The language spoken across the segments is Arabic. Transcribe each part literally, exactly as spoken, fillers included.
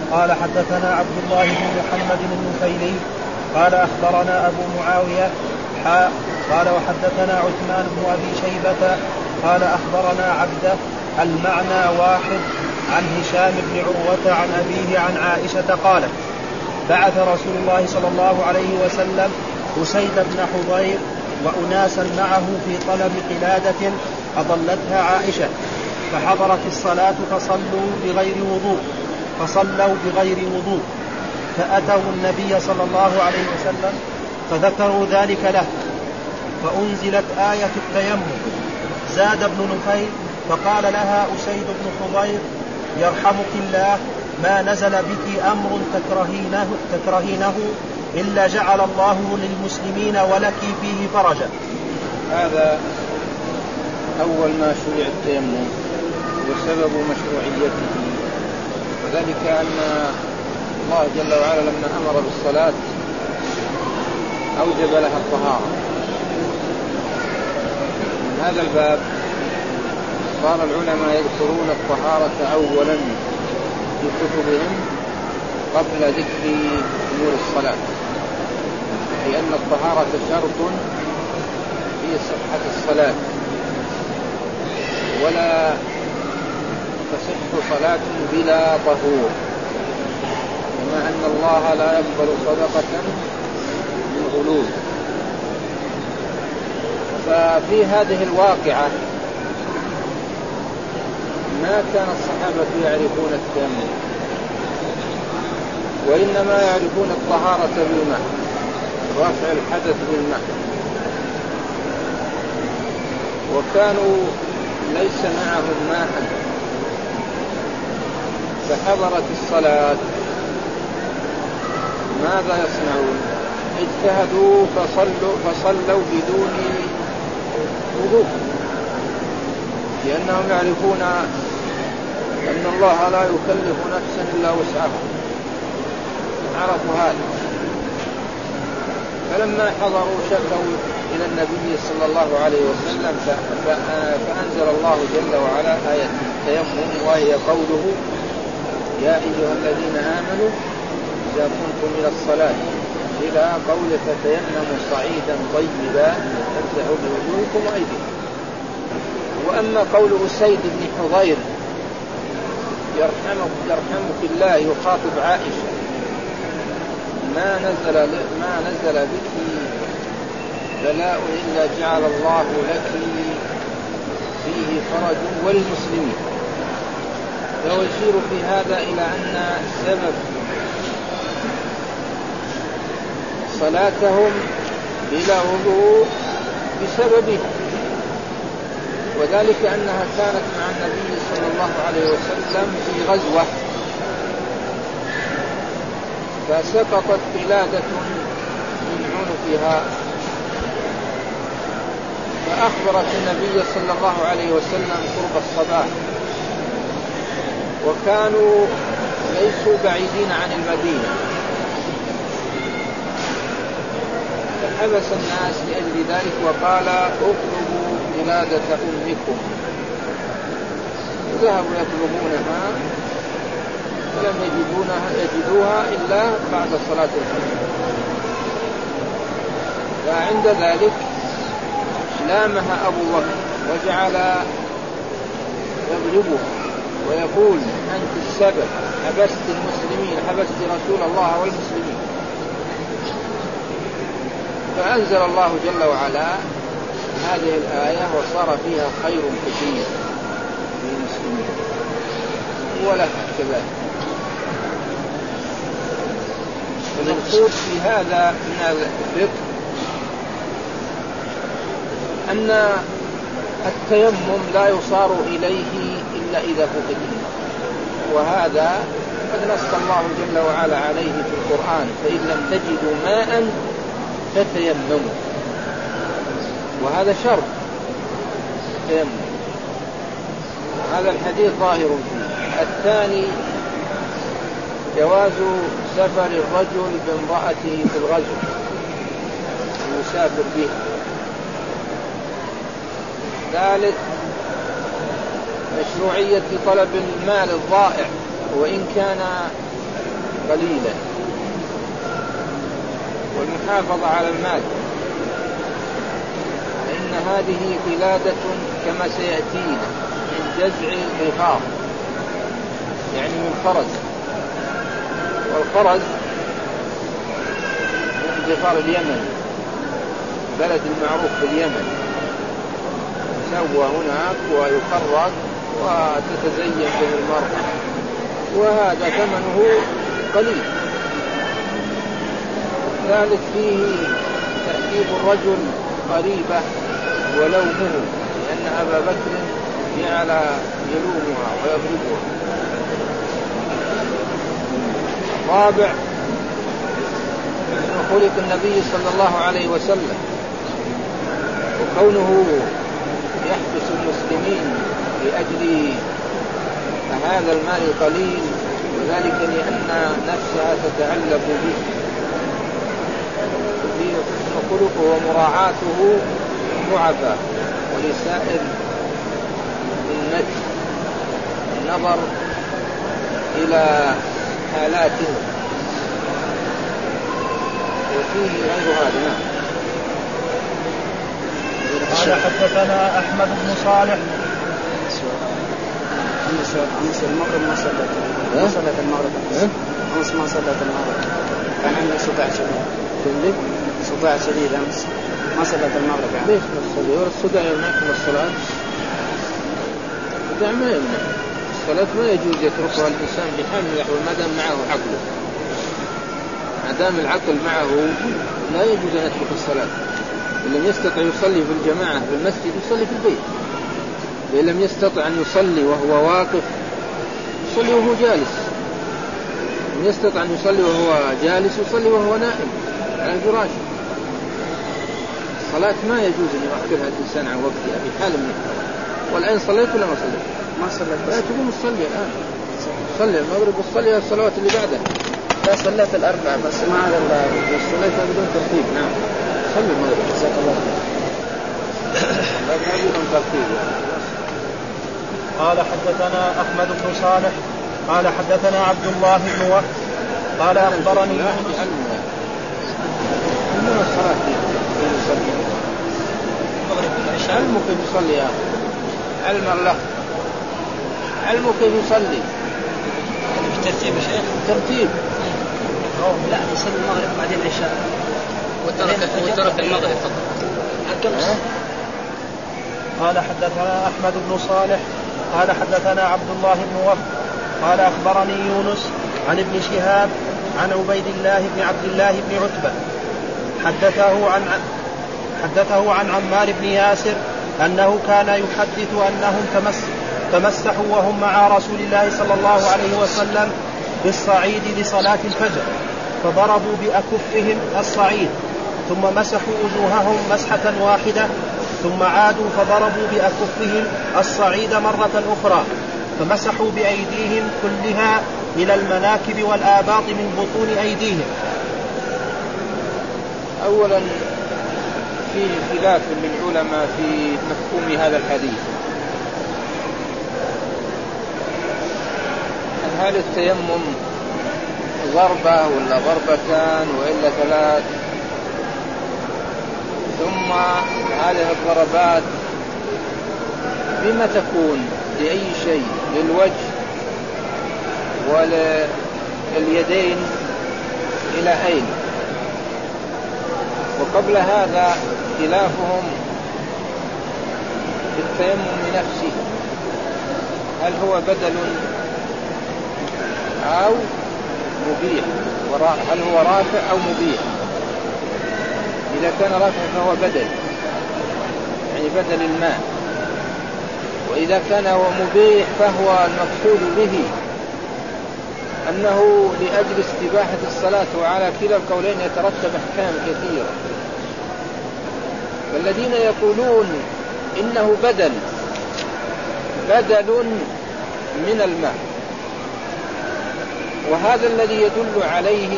قال حدثنا عبد الله بن محمد النفيلي قال أخبرنا أبو معاوية حاء قال وحدثنا عثمان بن أبي شيبة قال أخبرنا عبده المعنى واحد عن هشام بن عروة عن أبيه عن عائشة قالت بعث رسول الله صلى الله عليه وسلم أسيد بن حضير وأناسا معه في طلب قلادة أضلتها عائشة فحضرت الصلاة فصلوا بغير وضوء فصلوا بغير وضوء فأتوا النبي صلى الله عليه وسلم فذكروا ذلك له فأنزلت آية التيمم. زاد ابن نفيل فقال لها أسيد بن حضير يرحمك الله ما نزل بك أمر تكرهينه, تكرهينه إلا جعل الله للمسلمين ولك فيه فرجا. هذا أول ما شرع التيمم وسبب مشروعيته، وذلك أن الله جل وعلا لما أمر بالصلاة أوجب لها الطهارة. من هذا الباب صار العلماء يذكرون الطهارة أولا في كتبهم قبل ذكر أمور الصلاة، لأن الطهارة شرط في صحة الصلاة، ولا تصح صلاة بلا طهور، كما أن الله لا يقبل صدقة من غلول. ففي هذه الواقعة ما كان الصحابة يعرفون التيمم، وإنما يعرفون الطهارة بالماء، رفع الحدث بالماء، وكانوا ليس معهم ماء. فحضرت الصلاة ماذا يصنعون؟ اجتهدوا فصلوا, فصلوا بدون وضوء، لأنهم يعرفون أن الله لا يكلف نفسا إلا وسعها، عرفوا هذا. فلما حضروا شكوا إلى النبي صلى الله عليه وسلم فأنزل الله جل وعلا آية التيمم، وهي قوله يا أيها الذين آمنوا إذا كنتم إلى الصلاة إلى قول فتيمموا صعيدا طيبا فامسحوا بوجوهكم وأيديكم. وأما قول أسيد بن حضير يرحمك, يرحمك الله يخاطب عائشة ما نزل, ما نزل بك بلاء إلا جعل الله لك فيه فرج وللمسلمين، فيشير في هذا إلى أن سبب صلاتهم بلا وضوء بسببها، وذلك أنها كانت مع النبي صلى الله عليه وسلم في غزوة فسقطت قلادة من عنقها، فأخبرت النبي صلى الله عليه وسلم قرب الصباح، وكانوا ليسوا بعيدين عن المدينة، فحبس الناس لأجل ذلك وقال اطلبوا قلادة أمكم. ذهبوا يطلبونها فلم يجدونها يجدوها إلا بعد صلاة الفجر. فعند ذلك لامها أبو بكر وجعل يضربها ويقول أنت السبب، حبست المسلمين، حبست رسول الله والمسلمين. فأنزل الله جل وعلا هذه الآية وصار فيها خير كثير للمسلمين ولها كذلك. المقصود في هذا من الفقه أن التيمم لا يصار إليه إلا إذا فقد، وهذا قد نص الله جل وعلا عليه في القرآن فإن لم تجدوا ماء فتيمموا، وهذا شرط التيمم. هذا الحديث ظاهر فيه. الثاني جواز سفر الرجل بامرأته في الغزو المسافر به. ثالث مشروعية طلب المال الضائع، وإن كان قليلا، والمحافظة على المال، فإن هذه قلادة كما سيأتينا من جزع الغفار، يعني من خرز، والخرز من غفار اليمن، بلد المعروف باليمن، يسوى هناك ويخرج وتتزين به المرأة، وهذا ثمنه قليل. ثالث فيه تأديب الرجل قريبة ولومه، لأن أبا بكر جعل يلومها ويضربها. رابع خلق النبي صلى الله عليه وسلم، وكونه يحبس المسلمين لأجل هذا المال القليل، وذلك لأن نفسها تتعلق به، وخلقه ومراعاته ضعفاء ولسائر النجم، النظر إلى حالاتهم، وفيه غير هذا. قال حدثنا أحمد بن صالح. أمس المغرب ما صلت ما صلت المغرب أمس ما صلت المغرب، كان عندي صداع شديد. عندك صداع شديد أمس ما صلت المغرب. يعني ليش ما تصلي؟ ورا الصداع يمنعك من الصلاة؟ الصداع ما يمنع الصلاة، ما يجوز يتركها الإنسان بحال من الأحوال ما دام معه عقله. ما دام العقل معه لا يجوز أن يترك الصلاة. إن لم يستطع يصلي في الجماعة في المسجد يصلي في البيت، وإن لم يستطع أن يصلي وهو واقف يصلي وهو جالس، إن يستطع أن يصلي وهو جالس يصلي وهو نائم على الفراش. الصلاة ما يجوز أن يؤخرها الإنسان عن وقتها في حال من الحال. والآن صليت ولا ما صليت؟ ما صليت. لا تقوم تصلي الآن، صلي المغرب وصلي الصلوات اللي بعدها. لا صليت الأربع بس ما هذا صليتها بدون ترتيب. نعم صلي المغرب. جزاك الله لا بدون ترتيب. قال حدثنا أحمد بن صالح قال حدثنا عبد الله بن وهب قال أخبرني من الصلاة علمه كيف يصلي يا أخي، علم الله علمه كيف يصلي بالترتيب يا شيخ. ترتيب لا يصلي المغرب بعدين العشاء وترك وترك المغرب فقط. قال حدثنا أحمد بن صالح قال حدثنا عبد الله بن وهب قال أخبرني يونس عن ابن شهاب عن عبيد الله بن عبد الله بن عتبة حدثه عن حدثه عن عمار بن ياسر أنه كان يحدث أنهم تمس تمسحوا وهم مع رسول الله صلى الله عليه وسلم بالصعيد لصلاة الفجر، فضربوا بأكفهم الصعيد ثم مسحوا وجوههم مسحة واحدة، ثم عادوا فضربوا بأكفهم الصعيد مرة أخرى، فمسحوا بأيديهم كلها إلى المناكب والآباط من بطون أيديهم. أولا فيه خلاف للعلماء في مفهوم هذا الحديث، هل التيمم ضربة ولا ضربتان وإلا ثلاث؟ ثم هذه الضربات بما تكون؟ لأي شيء؟ للوجه ولليدين إلى أين؟ وقبل هذا خلافهم في التيمم نفسه، هل هو بدل أو مبيح؟ هل هو رافع أو مبيح؟ إذا كان رافع فهو بدل، يعني بدل الماء، وإذا كان هو مبيح فهو المقصود به أنه لأجل استباحة الصلاة، وعلى كلا القولين يترتب أحكام كثيرة. فالذين يقولون إنه بدل بدل من الماء، وهذا الذي يدل عليه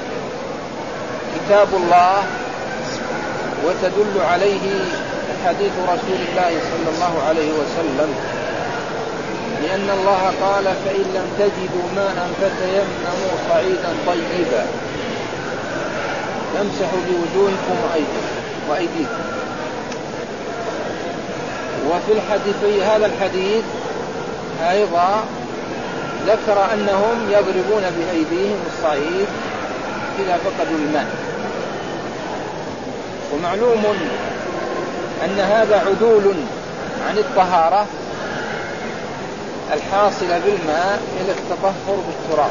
كتاب الله وتدل عليه حديث رسول الله صلى الله عليه وسلم، لأن الله قال فإن لم تجدوا ماء فتيمموا صعيدا طيبا فامسحوا بوجوهكم وأيديكم. وفي الحديث في هذا الحديث أيضا ذكر أنهم يضربون بأيديهم الصعيد إذا فقدوا الماء. ومعلوم أن هذا عدول عن الطهارة الحاصلة بالماء إلى التطهر بالتراب.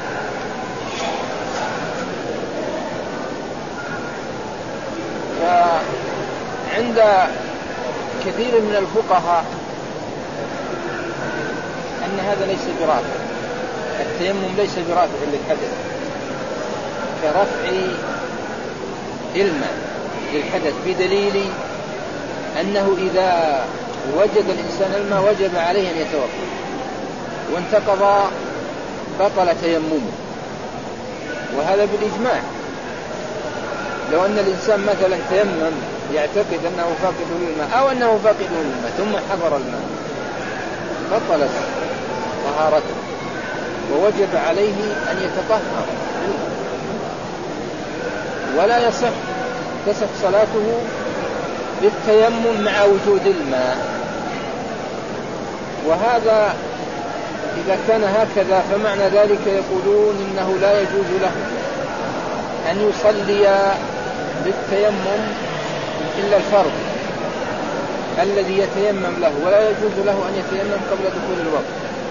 فعند كثير من الفقهاء أن هذا ليس برافع، التيمم ليس برافع للحدث كرفع الماء للحدث، بدليل أنه إذا وجد الإنسان الماء وجب عليه أن يتوضأ، وانتقض بطل تيممه، وهذا بالإجماع. لو أن الإنسان مثلا تيمم يعتقد أنه فاقد للماء أو أنه فاقد للماء ثم حضر الماء بطلت طهارته ووجب عليه أن يتطهر، ولا يصح تصح صلاته بالتيمم مع وجود الماء. وهذا إذا كان هكذا فمعنى ذلك يقولون إنه لا يجوز له أن يصلي بالتيمم إلا الفرض الذي يتيمم له، ولا يجوز له أن يتيمم قبل دخول الوقت.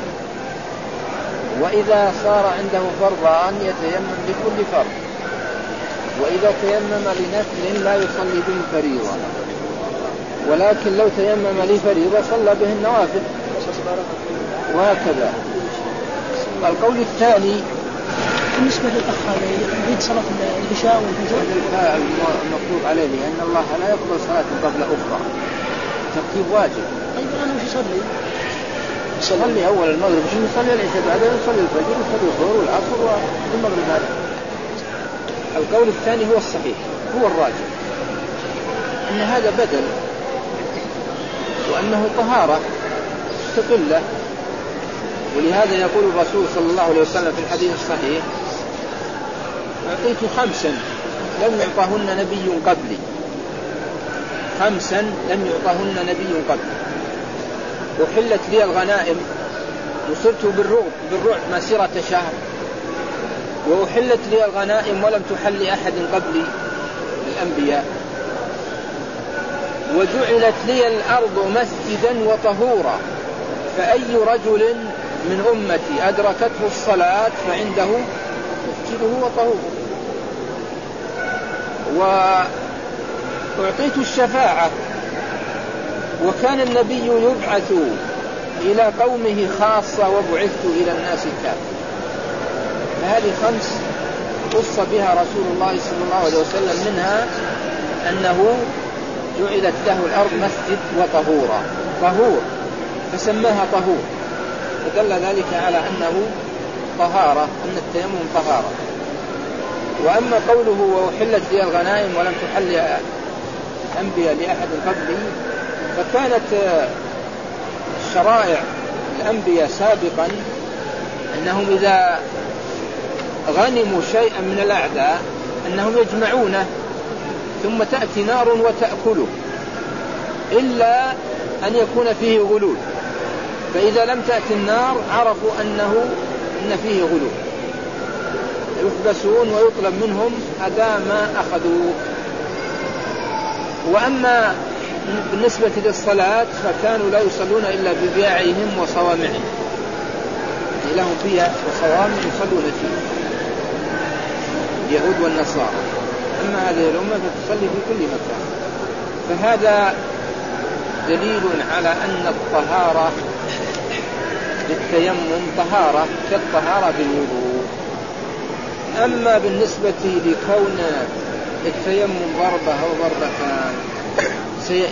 وإذا صار عنده فرضان يتيمم لكل فرض، وإذا تيمم لنفل لا يصلي به فريضة، ولكن لو تيمم لفريضة صلى به النوافل، وهكذا. القول الثاني بالنسبة للأخ هذا يريد صلاة العشاء والفجر المطلوب عليه لأن الله لا يقبل صلاة قبل أخرى، ترتيب واجب. طيب أنا مش يصلي يصلي أول المغرب شو يصلي العشاء بعدين يصلي الفجر يصلي الظهر والعصر والمغرب. هذا القول الثاني هو الصحيح، هو الراجح، أن هذا بدل، وأنه طهارة مستقلة. ولهذا يقول الرسول صلى الله عليه وسلم في الحديث الصحيح: أعطيت خمسا لم يعطهن نبي قبلي، خمسا لم يعطهن نبي قبلي، وحلت لي الغنائم وصرت بالرعب بالرعب مسيرة شهر، وأحلت لي الغنائم ولم تحل لأحد قبلي الأنبياء، وجعلت لي الأرض مسجدا وطهورا، فأي رجل من أمتي أدركته الصلاة فعنده مسجده وطهوره. وأعطيت الشفاعة، وكان النبي يبعث إلى قومه خاصة وبعثت إلى الناس كافة. فهذه خمس قص بها رسول الله صلى الله عليه وسلم، منها أنه جعلت له الأرض مسجد وطهورا، طهور فسماها طهور، فدل ذلك على أنه طهارة، أن التيمم طهارة. وأما قوله وأحلت لي الغنائم ولم تحل أنبياء لأحد قبلي، فكانت شرائع الأنبياء سابقا أنهم إذا غنموا شيئا من الأعداء أنهم يجمعونه ثم تأتي نار وتأكله، إلا أن يكون فيه غلول، فإذا لم تأتي النار عرفوا أنه إن فيه غلول، يحبسون ويطلب منهم أداء ما أخذوا. وأما بالنسبة للصلاة فكانوا لا يصلون إلا ببياعهم وصوامعهم، لهم فيها وصوامع يصلون فيه اليهود والنصارى. أما هذه الأمة فتصلي في كل مكان. فهذا دليل على أن الطهارة للتيمم طهارة كالطهارة بالوضوء. أما بالنسبة لكون التيمم ضربة أو ضربتان سيأتي،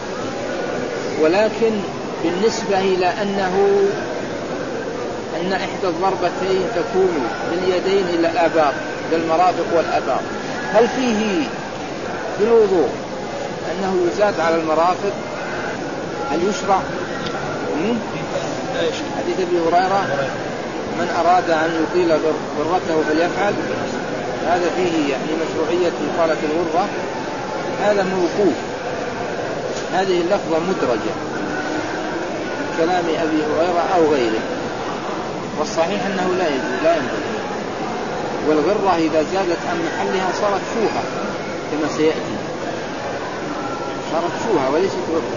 ولكن بالنسبة إلى أنه أن إحدى الضربتين تكون باليدين إلى الآباط، بالمرافق والآباط، هل فيه بالوضوء أنه يزاد على المرافق؟ هل يشرع؟ حديث أبي هريرة من أراد أن يطيل غرته فليفعل، هذا فيه يعني مشروعية إطالة الغرة، هذا موقوف. هذه اللفظة مدرجة كلام أبي هريرة أو غيره، والصحيح أنه لا يجوز لا ينبغي. والغرة إذا زادت عن محلها صارت شوهة كما سيأتي، صارت شوهة وليست غرة.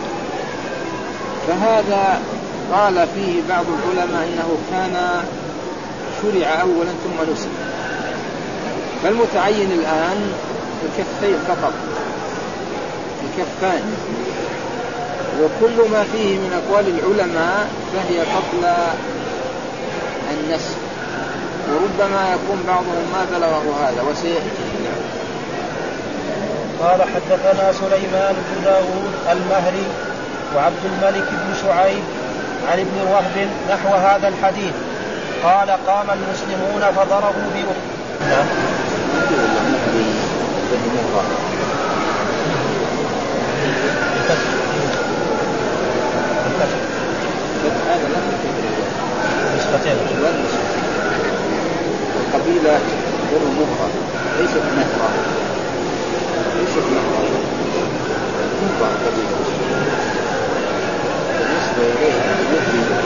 فهذا قال فيه بعض العلماء إنه كان شرع أولا ثم نسخ، فالمتعين الآن الكفين فقط، الكفان. وكل ما فيه من أقوال العلماء فهي قبل النسخ، وربما يكون بعضهم ما بلغه هذا وسيأتي. قال حدثنا سليمان بن داود المهري وعبد الملك بن شعيب عن ابن وهب نحو هذا الحديث قال قام المسلمون فضربوا بأخ القبيلة غير مخرى ليست نهرة، ليست نهرة مخرى القبيلة بالنسبة إليها مخرى.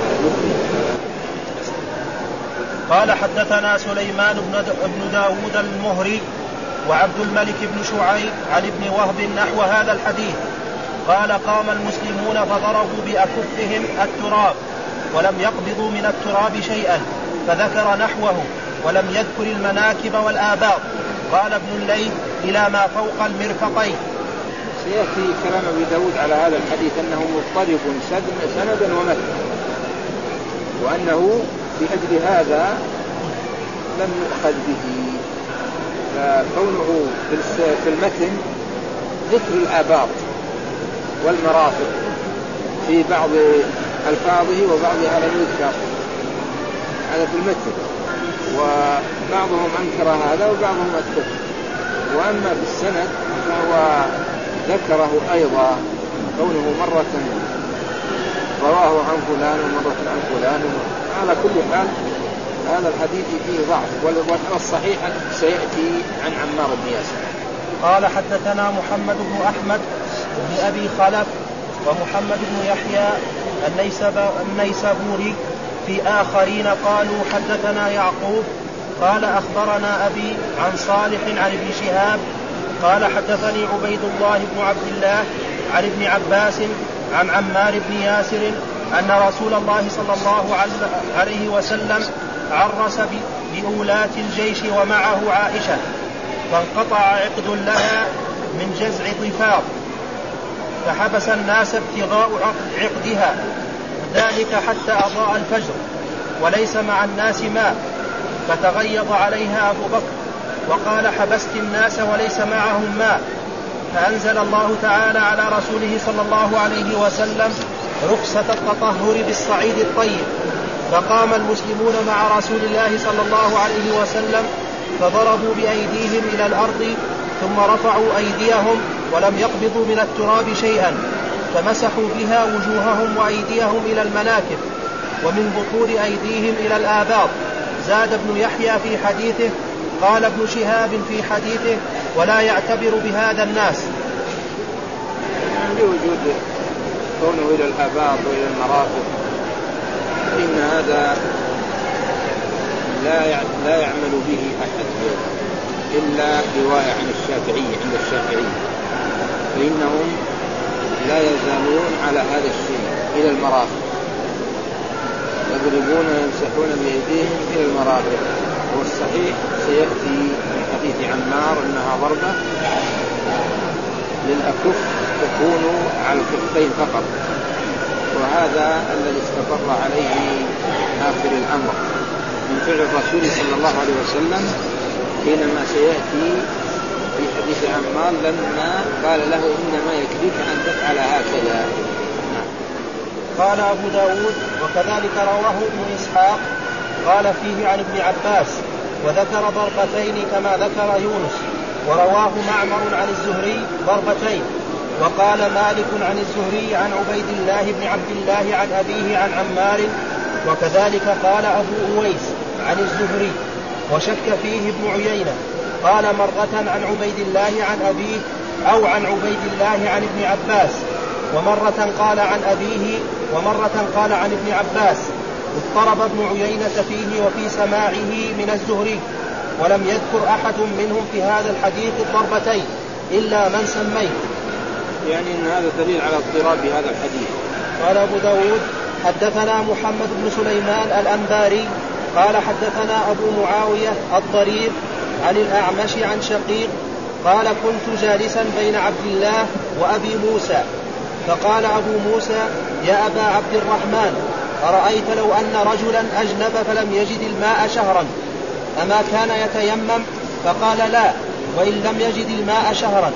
قال حدثنا سليمان بن داود المهري وعبد الملك بن شعيب عن ابن وهب نحو هذا الحديث قال قام المسلمون فضربوا بأكفهم التراب ولم يقبضوا من التراب شيئا، فذكر نحوه ولم يذكر المناكب والآباط. قال ابن الليث إلى ما فوق المرفقين. سيأتي كلام أبي داود على هذا الحديث أنه مضطرب سندا ومتنا، وأنه بأجل هذا لم يؤخذ به. فكونه في المتن ذكر الآباط والمرافق في بعض ألفاظه وبعضها لم يذكر، هذا في المتن، وبعضهم أنكر هذا وبعضهم أثبت. وأما في السند فهو ذكره أيضا، كونه مرة رواه عن فلان ومرة عن فلان. على كل حال هذا الحديث فيه ضعف، والصحيح سيأتي عن عمار بن ياسر. قال حدثنا محمد بن أحمد بن أبي خلف ومحمد بن يحيى النيسابوري في آخرين قالوا حدثنا يعقوب قال أخبرنا أبي عن صالح عن ابن شهاب قال حدثني عبيد الله بن عبد الله عن ابن عباس عن عمار بن ياسر أن رسول الله صلى الله عليه وسلم عرس بأولاة الجيش ومعه عائشة، فانقطع عقد لها من جزع ضفاف، فحبس الناس ابتغاء عقدها، ذلك حتى أضاء الفجر وليس مع الناس ماء، فتغيظ عليها أبو بكر وقال حبست الناس وليس معهم ماء، فأنزل الله تعالى على رسوله صلى الله عليه وسلم رخصة التطهر بالصعيد الطيب، فقام المسلمون مع رسول الله صلى الله عليه وسلم فضربوا بأيديهم إلى الأرض ثم رفعوا أيديهم ولم يقبضوا من التراب شيئا، فمسحوا بها وجوههم وأيديهم إلى المناكب ومن بطور أيديهم إلى الآباط. زاد ابن يحيى في حديثه قال ابن شهاب في حديثه ولا يعتبر بهذا الناس. لوجود كونه إلى الآباط وإلى المرافق، إن هذا لا لا يعمل به أحد إلا رواية عن الشافعي عند الشافعي، فإنهم لا يزالون على هذا الشيء إلى المرافق، يضربون ويمسحون بأيديهم إلى المرافق. والصحيح سيأتي من حديث عمار أنها ضربة للأكف تكون على الكفين فقط، وهذا الذي استقر عليه آخر الأمر من فعل الرسول صلى الله عليه وسلم حينما سيأتي في حديث عمار لما قال له إنما يكفيك أن تفعل هكذا. قال أبو داود وكذلك رواه ابن إسحاق قال فيه عن ابن عباس وذكر ضربتين كما ذكر يونس، ورواه معمر عن الزهري ضربتين، وقال مالك عن الزهري عن عبيد الله بن عبد الله عن أبيه عن عمار، وكذلك قال أبو أويس عن الزهري، وشك فيه ابن عيينة. قال مرة عن عبيد الله عن أبيه أو عن عبيد الله عن ابن عباس، ومرة قال عن أبيه ومرة قال عن ابن عباس. اضطرب ابن عيينة فيه وفي سماعه من الزهري، ولم يذكر أحد منهم في هذا الحديث الضربتين إلا من سميت. يعني أن هذا دليل على اضطراب هذا الحديث. قال أبو داود حدثنا محمد بن سليمان الأنباري قال حدثنا أبو معاوية الضرير عن الأعمش عن شقيق قال كنت جالسا بين عبد الله وأبي موسى، فقال أبو موسى يا أبا عبد الرحمن، أرأيت لو أن رجلا أجنب فلم يجد الماء شهرا أما كان يتيمم؟ فقال لا، وإن لم يجد الماء شهرا.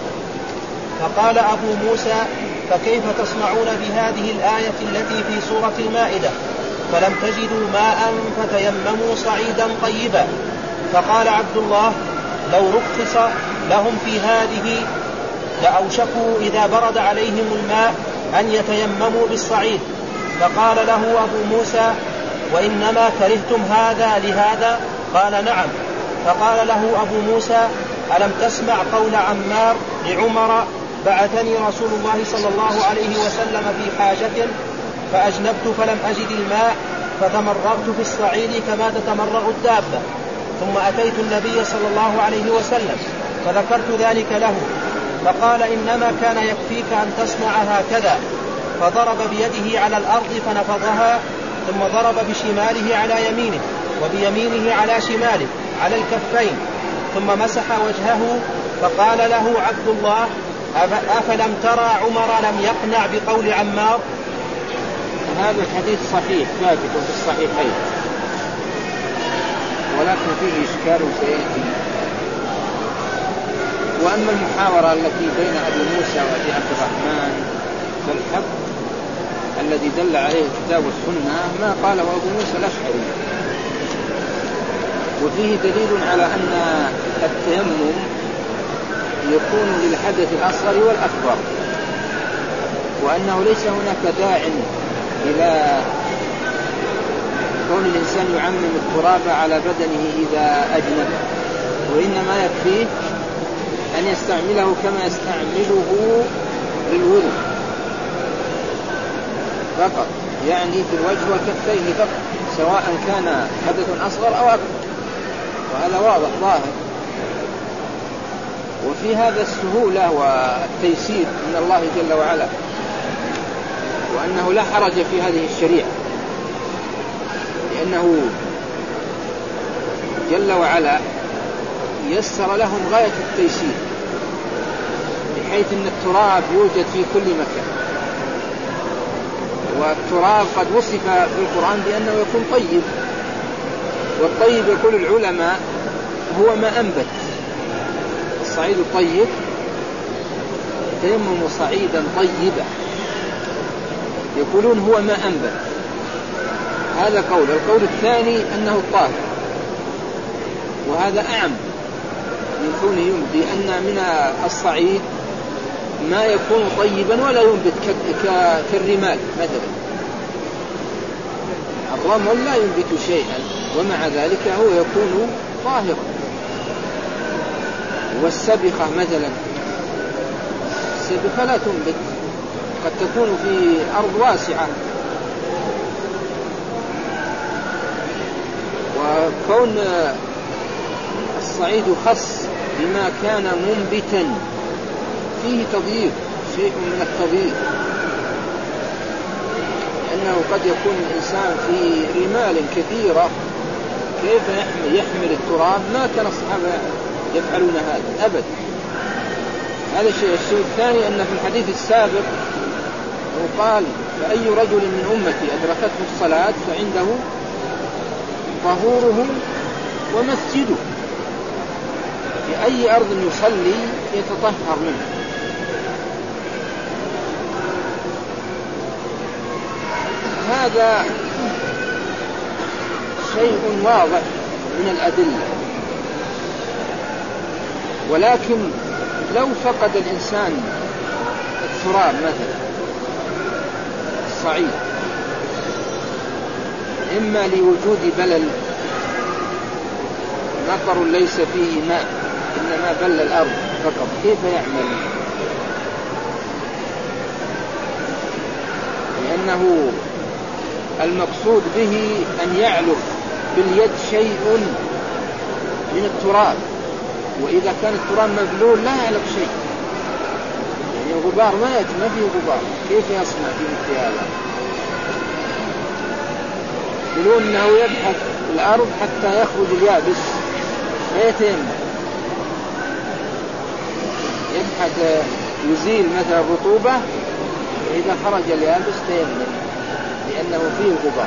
فقال أبو موسى فكيف تصنعون بهذه الآية التي في سورة المائدة فلم تجدوا ماء فتيمموا صعيدا طيبا؟ فقال عبد الله لو رخص لهم في هذه لأوشكوا إذا برد عليهم الماء أن يتيمموا بالصعيد. فقال له أبو موسى وإنما كرهتم هذا لهذا؟ قال نعم. فقال له أبو موسى ألم تسمع قول عمار لعمر بعثني رسول الله صلى الله عليه وسلم في حاجة فأجنبت فلم أجد الماء فتمرغت في الصعيد كما تتمرغ الدابة، ثم أتيت النبي صلى الله عليه وسلم فذكرت ذلك له، فقال إنما كان يكفيك أن تصنع هكذا، فضرب بيده على الأرض فنفضها، ثم ضرب بشماله على يمينه وبيمينه على شماله على الكفين، ثم مسح وجهه. فقال له عبد الله أفلم ترى عمر لم يقنع بقول عمار؟ هذا الحديث صحيح ثابت في الصحيحين، ولكن فيه إشكال سيأتي. وأما المحاورة التي بين أبي موسى وأبي عبد الرحمن فالحق الذي دل عليه الكتاب والسنة ما قاله أبو موسى الأشعري، وفيه دليل على أن التيمم يكون للحدث الأصغر والأكبر، وأنه ليس هناك داع إلى كون الإنسان يعمم التراب على بدنه إذا أجنب، وإنما يكفيه أن يستعمله كما يستعمله للوضوء فقط، يعني في الوجه والكفين فقط، سواء كان حدث أصغر أو أكبر، وهذا واضح ظاهر. وفي هذا السهولة والتيسير من الله جل وعلا، وأنه لا حرج في هذه الشريعة، لأنه جل وعلا يسر لهم غاية التيسير، بحيث أن التراب يوجد في كل مكان، والتراب قد وصف في القرآن بأنه يكون طيب، والطيب يقول العلماء هو ما أنبت. الصعيد الطيب تيمم صعيدا طيبا، يقولون هو ما أنبت، هذا قول. القول الثاني أنه الطاهر، وهذا أعم من كونه ينبت، لأن من الصعيد ما يكون طيبا ولا ينبت كالرمال مثلا. الرمل لا ينبت شيئا ومع ذلك هو يكون طاهرا. والسبخة مثلا، السبخة لا تنبت، قد تكون في أرض واسعة. وكون الصعيد خص بما كان منبتا فيه تضييق، شيء من التضييق، لأنه قد يكون الإنسان في رمال كثيرة، كيف يحمل, يحمل التراب؟ ما كان الصحابة يفعلون هذا أبدا. هذا الشيء. الشيء الثاني أن في الحديث السابق قال فأي رجل من أمتي أدركته الصلاة فعنده طهوره ومسجده، في أي أرض يصلي يتطهر منه. هذا شيء واضح من الأدلة، ولكن لو فقد الإنسان التراب مثلا الصعيد، إما لوجود بلل، مطر ليس فيه ماء إنما بل الأرض فقط، كيف يعمل؟ لأنه المقصود به أن يعلق باليد شيء من التراب، وإذا كان التراب مبلول لا يعلق شيء، يعني الغبار ما يأتي، ما فيه غبار، كيف يصنع في مثل هذا؟ يقولون أنه يبحث الأرض حتى يخرج اليابس فيتيمم، يبحث يزيل مثلا الرطوبة، وإذا خرج اليابس تيمم لأنه فيه غبار.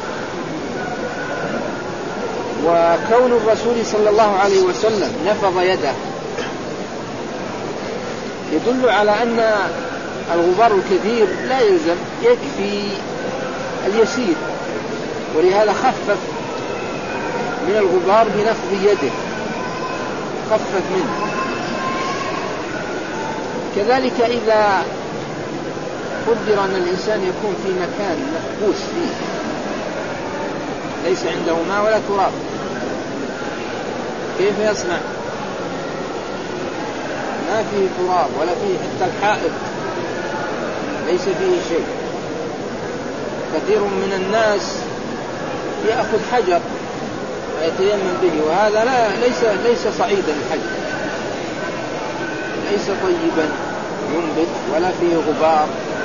وكون الرسول صلى الله عليه وسلم نفض يده يدل على أن الغبار الكثير لا يلزم، يكفي اليسير، ولهذا خفف من الغبار بنفض يده، خفف منه. كذلك إذا قدر أن الإنسان يكون في مكان محبوس فيه ليس عنده ماء ولا تراب، كيف يصنع؟ ما فيه تراب ولا فيه حتى الحائط ليس فيه شيء. كثير من الناس يأخذ حجر ويتيمم به، وهذا لا ليس ليس صعيدا، الحجر ليس طيبا ينبت ولا فيه غبار،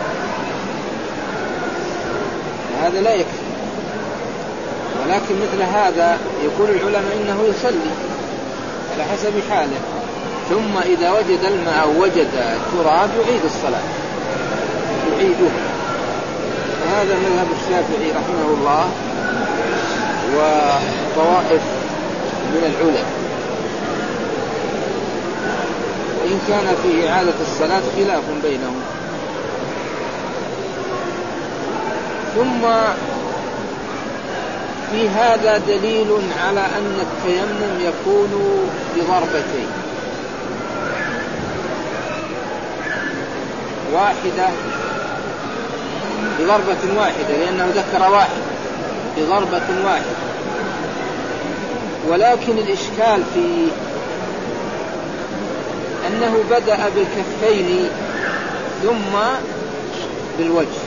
هذا لا يكفي. ولكن مثل هذا يقول العلماء إنه يصلي على حسب حاله، ثم إذا وجد الماء أو وجد التراب يعيد الصلاة، يعيده. هذا مذهب الشافعي رحمه الله وطوائف من العلماء، وإن كان في إعادة الصلاة خلاف بينهم. ثم في هذا دليل على أن التيمم يكون بضربتين، واحدة بضربة واحدة لأنه ذكر واحد بضربة واحدة. ولكن الإشكال في أنه بدأ بالكفين ثم بالوجه،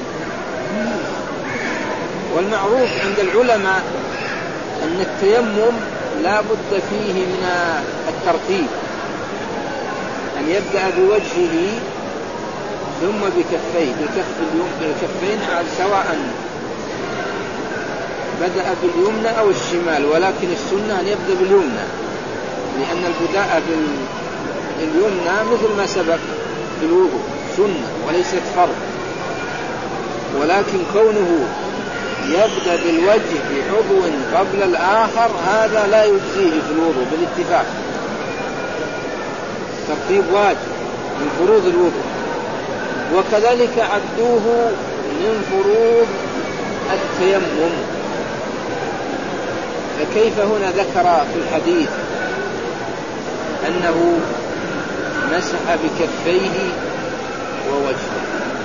والمعروف عند العلماء أن التيمم لا بد فيه من الترتيب، أن يبدأ بوجهه ثم بكفيه، بالكف اليمنى بالكفين سواء بدأ باليمنى أو الشمال، ولكن السنة أن يبدأ باليمنى، لأن البداء باليمنى مثل ما سبق بالوضوء سنة وليست فرض. ولكن كونه يبدأ بالوجه بعضو قبل الآخر هذا لا يجزيه في الوضوء بالاتفاق، ترتيب واجب من فروض الوضوء، وكذلك عدوه من فروض التيمم. فكيف هنا ذكر في الحديث أنه مسح بكفيه ووجهه؟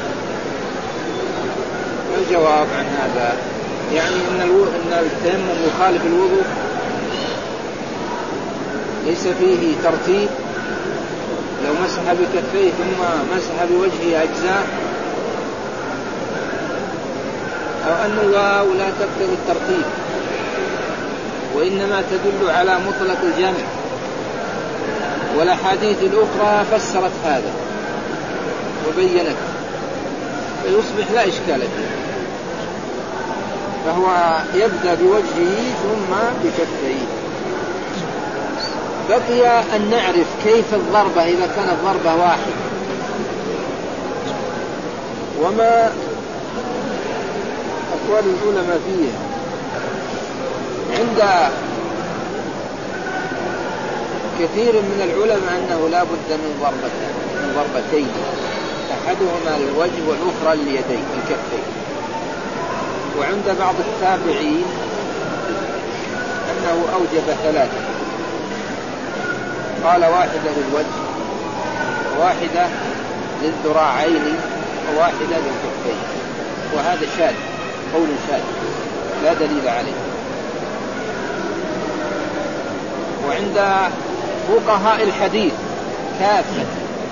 الجواب عن هذا يعني أن أن التيمم يخالف الوضوء، ليس فيه ترتيب، لو مسح بكفيه ثم مسح بوجهه أجزاء، أو أن الواو لا تقتضي الترتيب وإنما تدل على مطلق الجمع، والأحاديث الأخرى فسرت هذا وبينت، فيصبح لا إشكال فيه. فهو يبدأ بوجهه ثم بكفيه. بقي أن نعرف كيف الضربة إذا كانت ضربة واحدة، وما أقوال العلماء فيها. عند كثير من العلماء أنه لا بد من ضربتين من ضربتين أحدهما الوجه والأخرى اليدين الكفين. وعند بعض التابعين أنه أوجب ثلاثة، قال واحدة للوجه وواحدة للذراعين وواحدة للكفين، وهذا شاذ، قول شاذ لا دليل عليه. وعند فقهاء الحديث كافة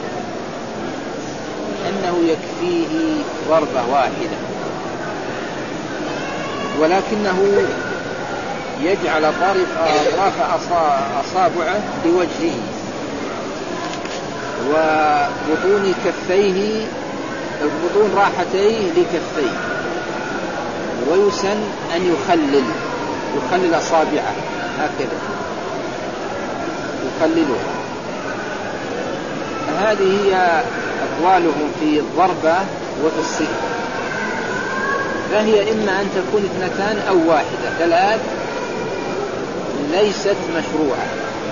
أنه يكفيه ضربة واحدة، ولكنه يجعل أطراف أصابعه لوجهه وبطون كفيه بطون راحتيه لكفيه، ويسن أن يخلل يخلل أصابعه هكذا يخللها. هذه هي أقوالهم في الضربة وفي السكة، فهي إما أن تكون اثنتان أو واحدة، ثلاث ليست مشروعة.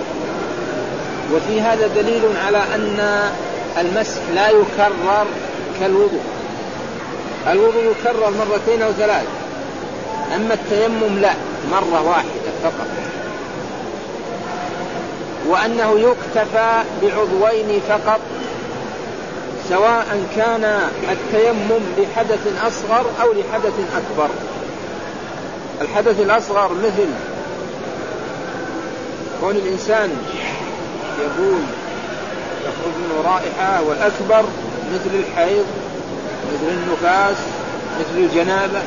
وفي هذا دليل على أن المسح لا يكرر كالوضوء، الوضوء يكرر مرتين أو ثلاث، أما التيمم لا، مرة واحدة فقط. وأنه يكتفى بعضوين فقط، سواء كان التيمم لحدث أصغر أو لحدث أكبر. الحدث الأصغر مثل كون الإنسان يقول يخرج منه رائحة، والأكبر مثل الحيض، مثل النفاس، مثل الجنابة،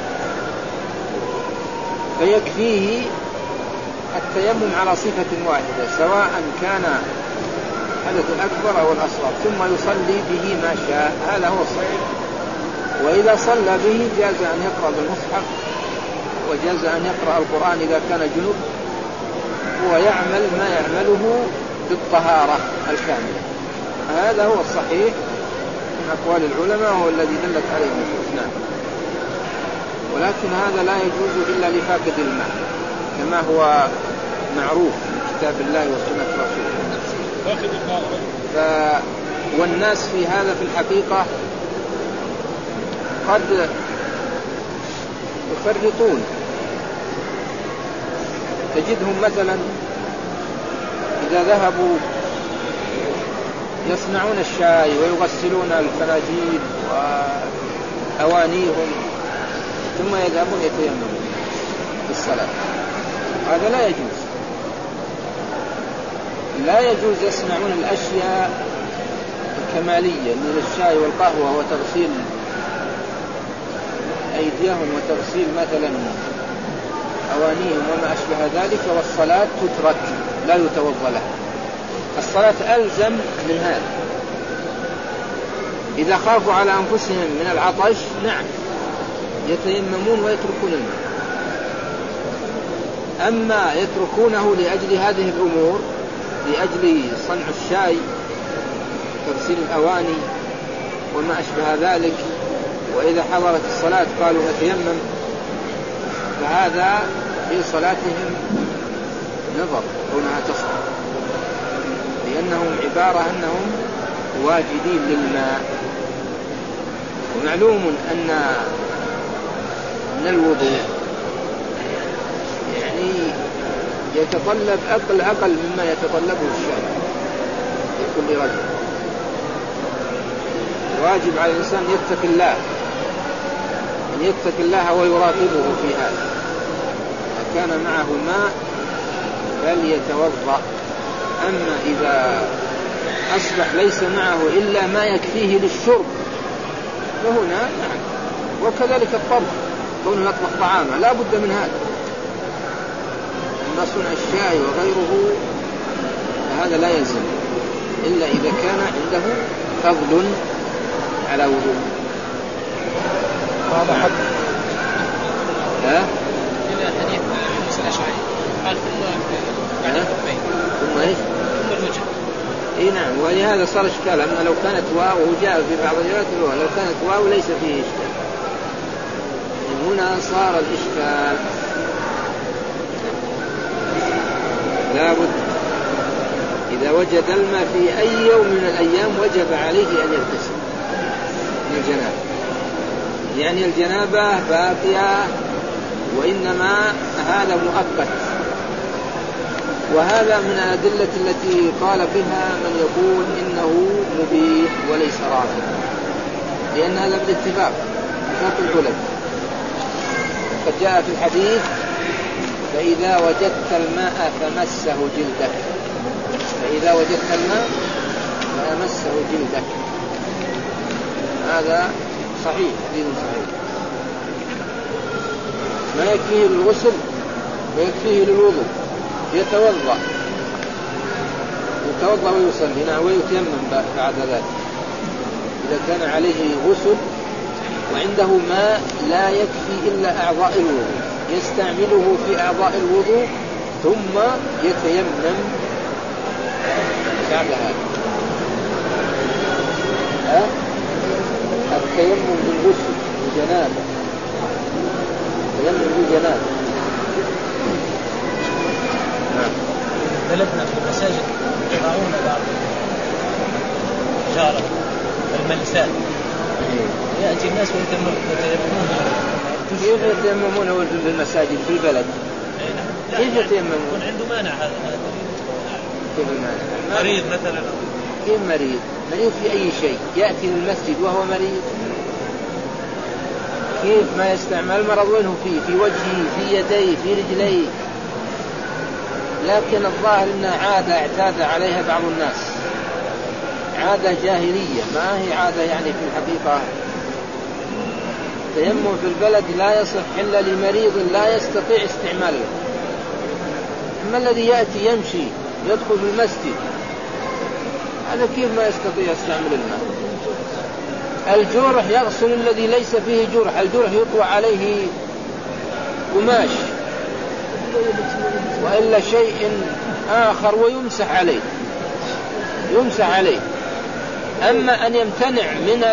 فيكفيه التيمم على صفة واحدة سواء كان حدث الأكبر أو الأصغر، ثم يصلي به ما شاء. هذا هو الصحيح. وإذا صلى به جاز أن يقرأ بالمصحف، وجاز أن يقرأ القرآن إذا كان جنوب، ويعمل ما يعمله بالطهارة الكاملة. هذا هو الصحيح من أقوال العلماء، وهو الذي دلت عليه النصوص. نعم. ولكن هذا لا يجوز إلا لفاقد الماء، كما هو معروف في كتاب الله وسنة رسوله. ف... والناس في هذا في الحقيقة قد يفرطون. تجدهم مثلا إذا ذهبوا يصنعون الشاي ويغسلون الفناجيل وأوانيهم، ثم يذهبون يتيممون بالصلاة. هذا لا يجوز، لا يجوز. يصنعون الأشياء الكمالية من الشاي والقهوة وتغسيل أيديهم وتغسيل مثلا أوانيهم وما أشبه ذلك، والصلاة تترك لا يتوضأ لها. الصلاة ألزم من هذا. إذا خافوا على أنفسهم من العطش نعم يتيممون ويتركون الماء، أما يتركونه لأجل هذه الأمور، لأجل صنع الشاي، تغسيل الأواني وما أشبه ذلك، وإذا حضرت الصلاة قالوا نتيمم، فهذا في صلاتهم نظر كونها تصح، لأنهم عبارة أنهم واجدين للماء. ومعلوم أن من الوضوء يعني يتطلب أقل أقل مما يتطلبه الشارع لكل رجل. واجب على الإنسان يتقي الله، أن يتقي الله ويراقبه في هذا. كان معه ماء فليتوضأ. أما إذا أصبح ليس معه إلا ما يكفيه للشرب فهنا نعم. وكذلك الطبخ، كونه يطبخ طعاما لا بد من هذا. أما صنع الشاي وغيره هذا لا يلزم إلا إذا كان عنده فضل على وضوء. هذا حد ها إلى حديث موسى الأشعري قال ثم بعد الكفين ثم إيش ثم الوجه. إيه نعم. ولهذا صار إشكال. أما لو كانت واو، وجاء في بعض الروايات لو كانت واو ليس فيه إشكال. هنا صار الإشكال. لابد إذا وجد الماء في أي يوم من الأيام وجب عليه أن يغتسل من الجنابة، يعني الجنابة باقية، وإنما هذا مؤقت وهذا من الأدلة التي قال بها من يقول إنه مبيح وليس رافع، لأن هذا بالاتفاق اتفاق العلماء. قد جاء في الحديث فإذا وجدت الماء فمسه جلدك، فإذا وجدت الماء فمسه جلدك، هذا صحيح، حديث صحيح. ما يكفيه للغسل ويكفيه للوضوء، يتوضأ يتوضأ ويصلي نعم ويتيمم بعد ذلك إذا كان عليه غسل وعنده ماء لا يكفي إلا أعضاء الوضوء، يستعمله في أعضاء الوضوء ثم يتيمم بعد هذا. أه؟ التيمم بالغسل بالجنابة، التيمم بالجنابة. اختلفنا في المساجد يضعون بعض جارة الملسات، يأتي الناس ويتيممون. كيف يتيممون في المساجد في البلد؟ كيف يتيممون؟ عنده مانع هذا. كيف المانع؟ مريض مثلا. كيف مريض؟ مريض في أي شيء يأتي للمسجد وهو مريض؟ كيف ما يستعمل المرض وينه فيه؟ في وجهه، في يديه، في رجليه. لكن الظاهر أنها عادة اعتاد عليها بعض الناس، عادة جاهلية ما هي عادة يعني في الحقيقة. التيمم في البلد لا يصح إلا لمريض لا يستطيع استعماله. أما الذي يأتي يمشي يدخل في المسجد هذا كيف ما يستطيع يستعمل الماء؟ الجرح يغسل الذي ليس فيه جرح، الجرح يطوى عليه قماش وإلا شيء آخر ويمسح عليه يمسح عليه. أما أن يمتنع من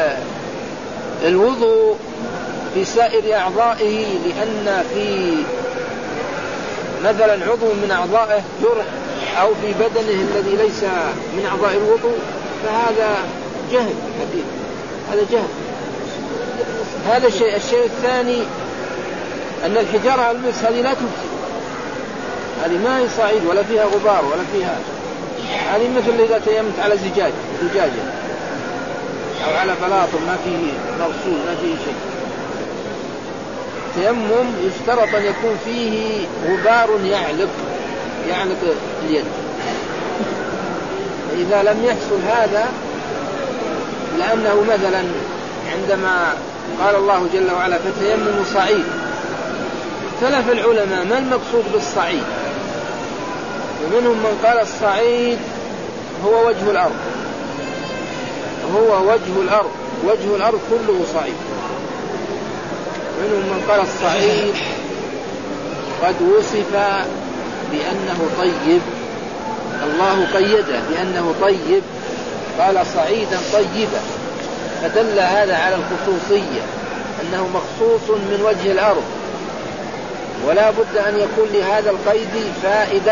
الوضوء في سائر أعضائه لأن في مثلا عضو من أعضائه جرح أو في بدنه الذي ليس من أعضاء الوضوء فهذا جهل حقيقي، هذا جهل. هذا الشيء. الشيء الثاني أن الحجارة المس هذه لا تفسد، هذه ما هي صعيد ولا فيها غبار ولا فيها، هذه مثل إذا تيممت على زجاج زجاجة أو على بلاط ما فيه مرسول ما فيه شيء. تيمم يشترط أن يكون فيه غبار يعلق يعلق اليد، إذا لم يحصل هذا لأنه مثلا عندما قال الله جل وعلا فتيمموا صعيد، اختلف العلماء ما المقصود بالصعيد، ومنهم من قال الصعيد هو وجه الأرض، هو وجه الأرض وجه الأرض كله صعيد. منهم من قال الصعيد قد وصف بأنه طيب، الله قيده بأنه طيب، قال صعيدا طيبا، فدل هذا على الخصوصية أنه مخصوص من وجه الأرض، ولا بد أن يكون لهذا القيد فائدة،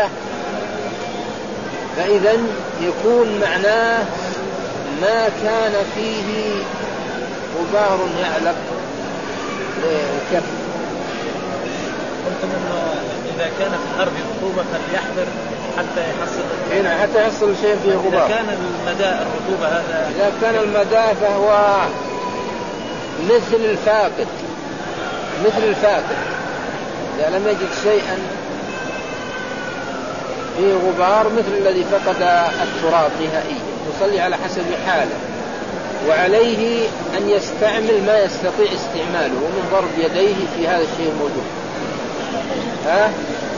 فإذا يكون معناه ما كان فيه غبار يعلق كف. قلتم أنه إذا كان في الأرض رطوبة فليحذر حتى يحصل هنا حتى يحصل شيء فيه غبار. إذا كان المدى الرطوبة هذا إذا كان المدى فهو مثل الفاقد، مثل الفاقد إذا لم يجد شيئا فيه غبار مثل الذي فقد التراب نهائيا، يصلي على حسب حاله، وعليه أن يستعمل ما يستطيع استعماله ومن ضرب يديه في هذا الشيء الموجود. ها؟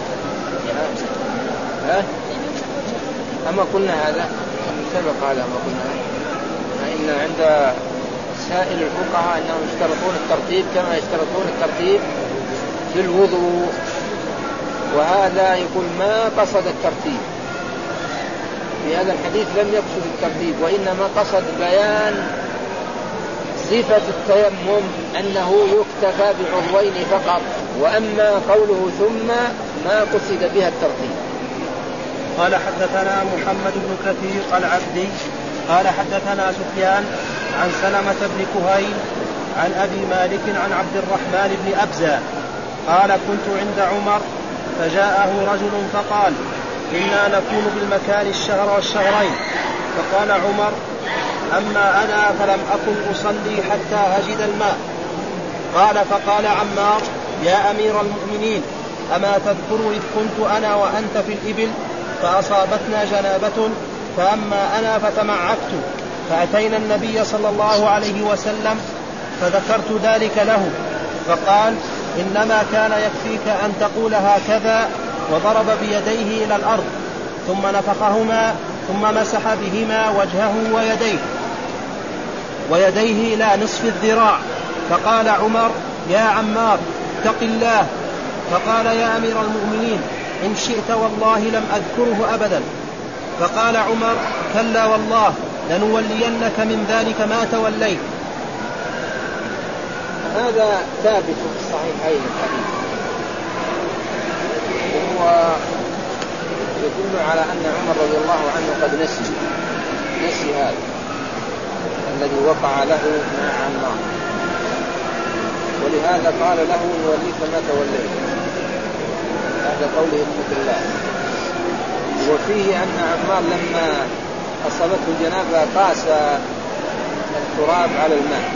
ها؟ أما قلنا هذا سبق هذا ما قلنا إن عند سائر الفقهاء أنهم يشترطون الترتيب كما يشترطون الترتيب في الوضوء، وهذا يقول ما قصد الترتيب في هذا الحديث، لم يقصد الترتيب وإنما قصد بيان صفة التيمم أنه يكتفى بعضوين فقط، وأما قوله ثم ما قصد بها الترتيب. قال حدثنا محمد بن كثير العبدي قال حدثنا سفيان عن سلمة بن كهيل عن أبي مالك عن عبد الرحمن بن أبزة قال كنت عند عمر فجاءه رجل فقال إنا نكون بالمكان الشهر والشهرين. فقال عمر أما أنا فلم أكن أصلي حتى أجد الماء. قال فقال عمار يا أمير المؤمنين أما تذكر إذ كنت أنا وأنت في الإبل فأصابتنا جنابة فأما أنا فتمعكت فأتينا النبي صلى الله عليه وسلم فذكرت ذلك له فقال إنما كان يكفيك أن تقول هكذا وضرب بيديه إلى الأرض ثم نفخهما ثم مسح بهما وجهه ويديه ويديه إلى نصف الذراع. فقال عمر يا عمار اتق الله. فقال يا أمير المؤمنين إن شئت والله لم أذكره أبدا. فقال عمر كلا والله لنولينك من ذلك ما توليت. هذا ثابت في الصحيحين الحديث وهو يدل على أن عمر رضي الله عنه قد نسي نسي هذا الذي وقع له مع عمار ولهذا قال له نوليك ما توليت. هذا قوله اتق الله. وفيه أن عمار لما أصابته الجنابة قاس التراب على الماء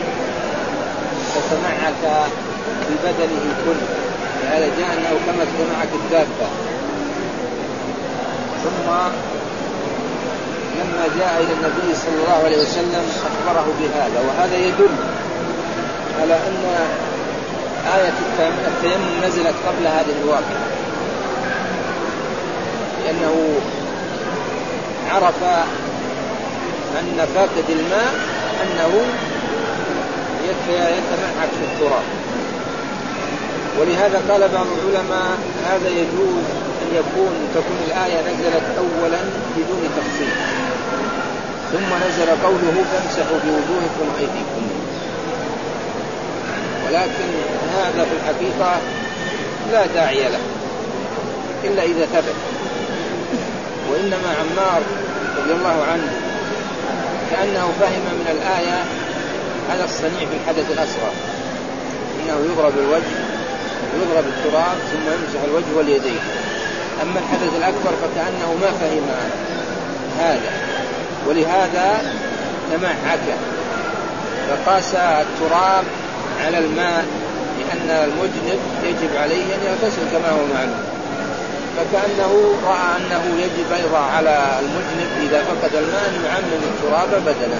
فتمعك ببدنه كله لهذا جاء أنه كما تمعك الدابة. ثم لما جاء إلى النبي صلى الله عليه وسلم أخبره بهذا وهذا يدل على أن آية التيمم نزلت قبل هذه الواقعة لأنه عرف أن فاقد الماء أنه يتمعك في التراب. ولهذا قال بعض العلماء هذا يجوز أن يكون تكون الآية نزلت أولا بدون تفصيل ثم نزل قوله فامسحوا بوجوهكم وأيديكم. ولكن هذا في الحقيقة لا داعي له إلا إذا ثبت. وإنما عمار رضي الله عنه كأنه فهم من الآية هذا الصنيع في الحدث الأصغر إنه يضرب الوجه ويضرب التراب ثم يمسح الوجه واليدين. أما الحدث الأكبر فكأنه ما فهم هذا ولهذا تمعك فقاس التراب على الماء لأن المجنب يجب عليه أن يغتسل كما هو معلوم فكأنه رأى أنه يجب أيضا على المجنب إذا فقد الماء أن يعمم التراب بدنه.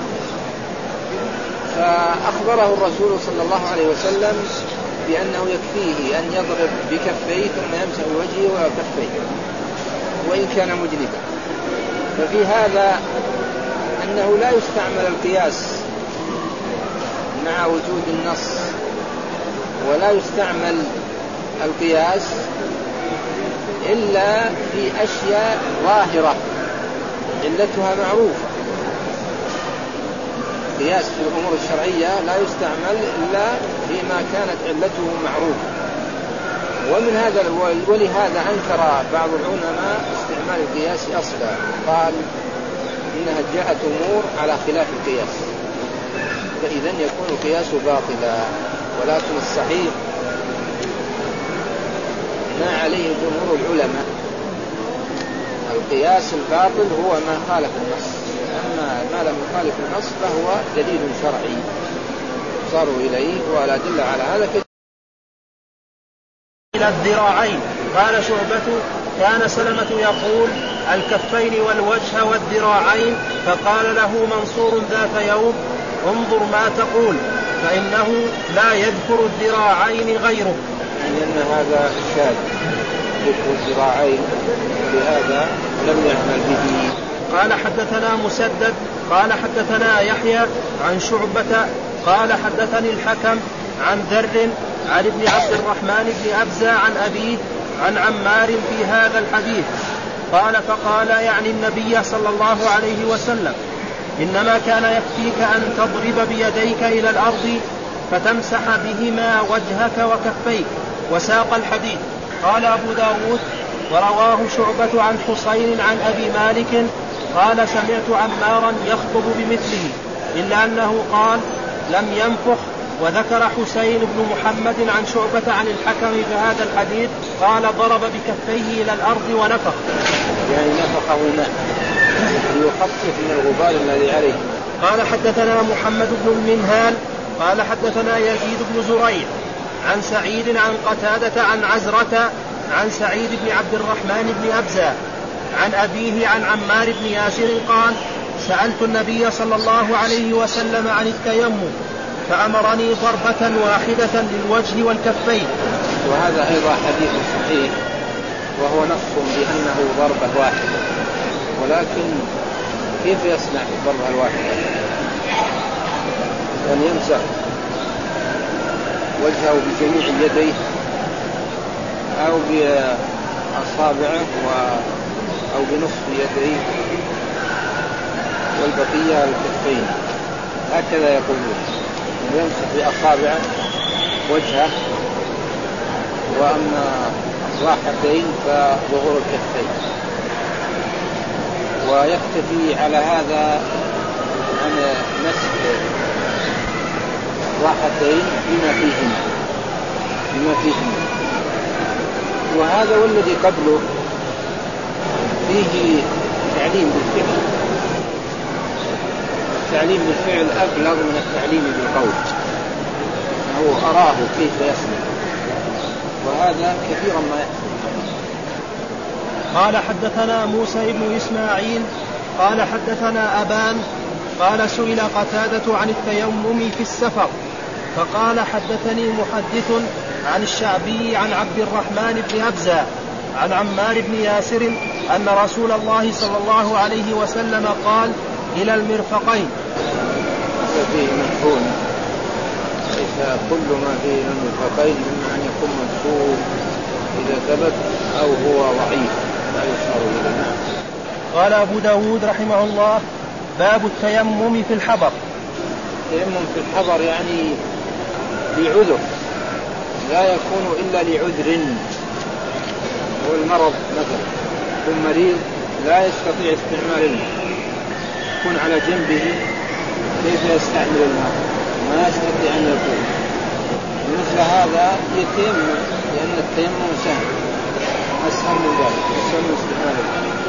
فأخبره الرسول صلى الله عليه وسلم بأنه يكفيه أن يضرب بكفيه ثم يمسح وجهه وكفيه وإن كان مجنبا. ففي هذا أنه لا يستعمل القياس مع وجود النص ولا يستعمل القياس إلا في أشياء ظاهرة علتها معروفة. القياس في الأمور الشرعية لا يستعمل إلا فيما كانت علته معروفة. ومن هذا ولهذا أنكر بعض العلماء استعمال القياس أصلا قال إنها جاءت أمور على خلاف القياس فإذن يكون القياس باطلا. ولكن الصحيح ما عليه جمهور العلماء القياس الباطل هو ما خالف النص. أما ما لم يخالف النص فهو دليل شرعي صاروا إليه ولا دل على هذا إلى الذراعين. قال شعبة كان سلمة يقول الكفين والوجه والذراعين فقال له منصور ذات يوم انظر ما تقول فإنه لا يذكر الذراعين غيره. يعني أن هذا شاذ ذكر الذراعين ولهذا لم يعمل به. قال حدثنا مسدد قال حدثنا يحيى عن شعبة قال حدثني الحكم عن ذر عن ابن عبد الرحمن بن أبزة عن أبيه عن عمار في هذا الحديث قال فقال يعني النبي صلى الله عليه وسلم إنما كان يكفيك أن تضرب بيديك إلى الأرض فتمسح بهما وجهك وكفيك. وساق الحديث. قال أبو داود ورواه شعبة عن حسين عن أبي مالك قال سمعت عمارا يخطب بمثله إلا أنه قال لم ينفخ وذكر حسين بن محمد عن شعبة عن الحكم في هذا الحديث قال ضرب بكفيه إلى الأرض ونفخ، يعني نفخه ماء ليخفف من الغبار الذي عليه. قال حدثنا محمد بن المنهال قال حدثنا يزيد بن زريع عن سعيد عن قتادة عن عزرة عن سعيد بن عبد الرحمن بن أبزة عن أبيه عن عمار بن ياسر قال سألت النبي صلى الله عليه وسلم عن التيمم فأمرني ضربة واحدة للوجه والكفين. وهذا أيضا حديث صحيح وهو نص بأنه ضربة واحدة، ولكن كيف يصنع الضربة الواحدة؟ أن يمسح وجهه بجميع يديه أو بأصابعه أو بنصف يديه والبقية الكفين، هكذا يقولون. يمسح بأصابعه وجهه، وأما الراحتين فظهور الكفين، ويكتفي على هذا عن مسح راحتين بما فيهما بما فيهما وهذا والذي قبله فيه تعليم بالفعل. التعليم بالفعل أبلغ من التعليم بالقول، هو أراه كيف يصنع، وهذا كثيرا ما يحصل. قال حدثنا موسى بن إسماعيل قال حدثنا أبان قال سئل قتادة عن التيمم في السفر فقال حدثني محدث عن الشعبي عن عبد الرحمن بن أبزة عن عمار بن ياسر أن رسول الله صلى الله عليه وسلم قال إلى المرفقين. فيه مفهوم ليس كل ما فيه المرفقين مما أن يكون منسوب إذا ثبت أو هو ضعيف لا يشعر إليه. قال أبو داود رحمه الله باب التيمم في الحضر. التيمم في الحضر يعني لعذر، لا يكون إلا لعذر، والمرض مثلا يكون مريض لا يستطيع استعمال الماء، يكون على جنبه كيف يستعمل الماء ما يستطيع أن يقوم، مثل هذا يتيمم، لأن التيمم سهل أسهل من ذلك، أسهل من استعمال الماء.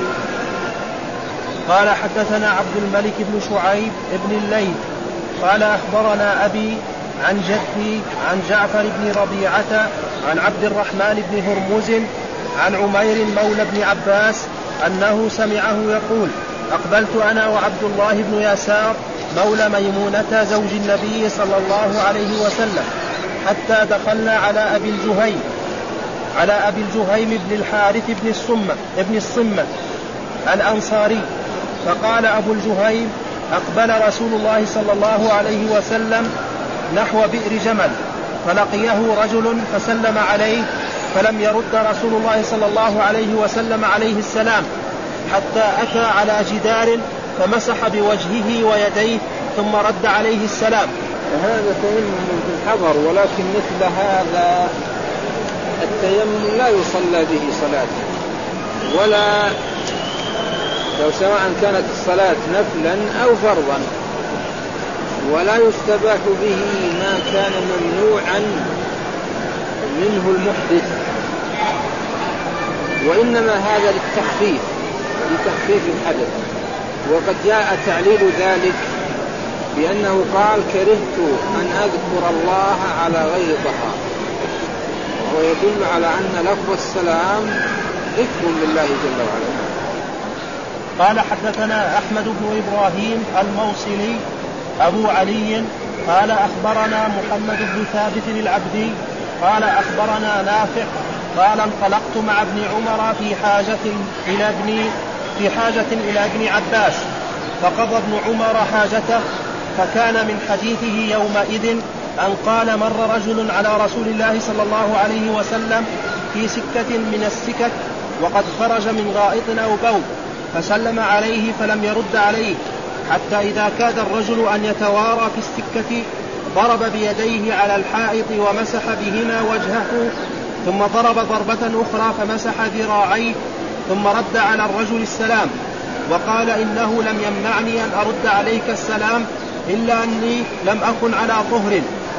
قال حدثنا عبد الملك بن شعيب ابن الليث قال أخبرنا أبي عن جدي عن جعفر بن ربيعة عن عبد الرحمن بن هرمز عن عمير مولى بن عباس أنه سمعه يقول أقبلت أنا وعبد الله بن يسار مولى ميمونة زوج النبي صلى الله عليه وسلم حتى دخلنا على أبي الجهيم على أبي الجهيم بن الحارث بن الصمة ابن الصمة الأنصاري، فقال أبو الجهيم أقبل رسول الله صلى الله عليه وسلم نحو بئر جمل فلقيه رجل فسلم عليه فلم يرد رسول الله صلى الله عليه وسلم عليه السلام حتى أتى على جدار فمسح بوجهه ويديه ثم رد عليه السلام. هذا تيمم في الحضر، ولكن مثل هذا التيمم لا يصلى به صلاة، ولا لو سواء كانت الصلاة نفلا أو فرضا، ولا يستباح به ما كان ممنوعا منه المحدث، وإنما هذا للتخفيف لتخفيف الحدث. وقد جاء تعليل ذلك بأنه قال كرهت أن أذكر الله على غير طهارة، ويدل على أن لفظ السلام ذكر لله جل وعلا. قال حدثنا أحمد بن إبراهيم الموصلي أبو علي قال أخبرنا محمد بن ثابت العبدي قال أخبرنا نافع قال انطلقت مع ابن عمر في حاجة إلى ابن في حاجة إلى ابن عباس فقضى ابن عمر حاجته، فكان من حديثه يومئذ أن قال مر رجل على رسول الله صلى الله عليه وسلم في سكة من السكك وقد خرج من غائط أو بول فسلم عليه فلم يرد عليه، حتى إذا كاد الرجل أن يتوارى في السكة ضرب بيديه على الحائط ومسح بهما وجهه، ثم ضرب ضربة أخرى فمسح ذراعيه، ثم رد على الرجل السلام وقال إنه لم يمنعني أن أرد عليك السلام إلا أني لم أكن على طهر،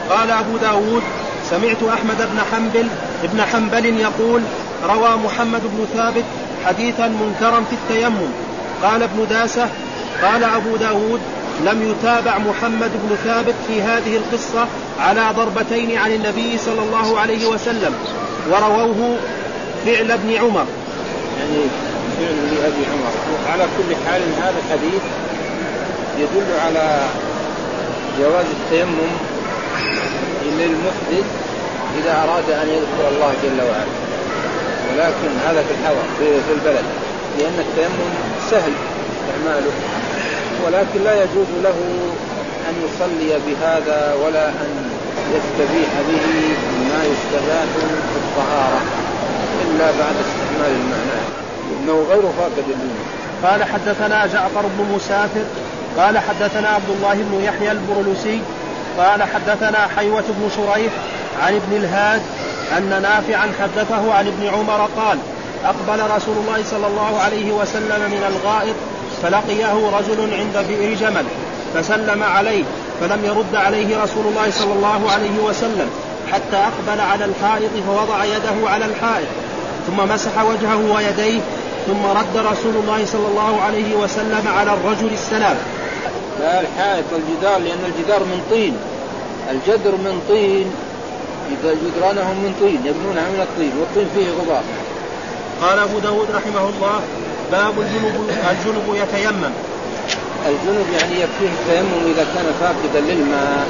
قال أبو داود سمعت أحمد بن حنبل ابن حنبل يقول روى محمد بن ثابت حديثا منكرا في التيمم. قال ابن داسة قال أبو داود لم يتابع محمد بن ثابت في هذه القصة على ضربتين عن النبي صلى الله عليه وسلم، ورووه فعل ابن عمر، يعني فعل لأبي عمر. على كل حال هذا الحديث يدل على جواز التيمم للمحدث إذا أراد أن يذكر الله جل وعلا، ولكن هذا في الحضر في البلد، لأن التيمم سهل إعماله، ولكن لا يجوز له أن يصلي بهذا ولا أن يستبيح به ما يستباح في الطهارة إلا بعد استعمال المعنى، إنه غير فاقد للدين. قال حدثنا جعفر بن مسافر قال حدثنا عبد الله بن يحيى البرلسي قال حدثنا حيوة بن شريح عن ابن الهاد أن نافعا حدثه عن ابن عمر قال أقبل رسول الله صلى الله عليه وسلم من الغائط فلقيه رجل عند بئر جمل فسلم عليه فلم يرد عليه رسول الله صلى الله عليه وسلم حتى أقبل على الحائط فوضع يده على الحائط ثم مسح وجهه ويديه ثم رد رسول الله صلى الله عليه وسلم على الرجل السلام. لا الحائط الجدار، لأن الجدار من طين، الجدر من طين، إذا جدرانهم من طين يبنونها من الطين، والطين فيه غبار. قال أبو داود رحمه الله باب الجنب, الجنب يتيمم. الجنب يعني يكفيه التيمم إذا كان فاقدا للماء،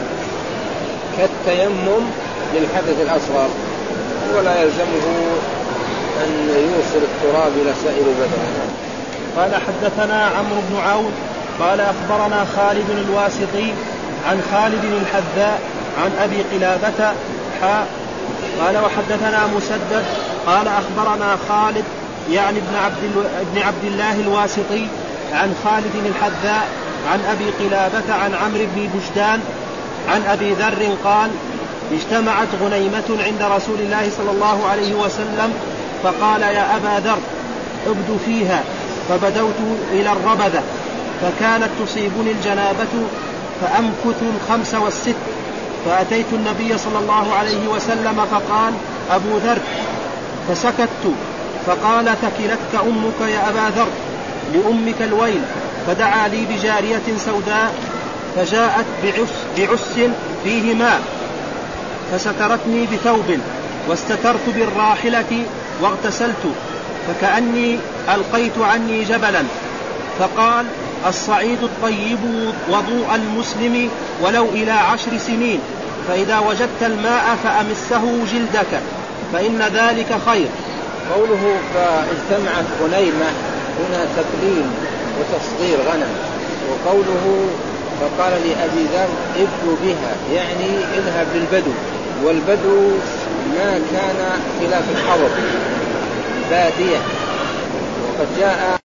كالتيمم للحدث الأصغر، ولا يلزمه أن يوصل التراب إلى سائر بدنه. قال حدثنا عمرو بن عون قال أخبرنا خالد الواسطي عن خالد الحذاء عن أبي قلابة حاء قال وحدثنا مسدد قال أخبرنا خالد يعني ابن عبد, ابن عبد الله الواسطي عن خالد الحذاء عن أبي قلابة عن عمرو بن بجدان عن أبي ذر قال اجتمعت غنيمة عند رسول الله صلى الله عليه وسلم فقال يا أبا ذر ابد فيها، فبدوت إلى الربذة فكانت تصيبني الجنابة فأمكث الخمس والست، فأتيت النبي صلى الله عليه وسلم فقال أبو ذر، فسكت فقال ثكلتك أمك يا أبا ذر، لأمك الويل، فدعا لي بجارية سوداء فجاءت بعس, بعس فيه ماء فسترتني بثوب واستترت بالراحلة واغتسلت فكأني ألقيت عني جبلا، فقال الصعيد الطيب وضوء المسلم ولو إلى عشر سنين، فإذا وجدت الماء فأمسه جلدك فإن ذلك خير. قوله فاجتمعت غنيمة هنا تقليل وتصغير غنم، وقوله فقال لأبي ذر ابدو بها يعني اذهب للبدو، والبدو ما كان خلاف الحضر بادية، وقد جاء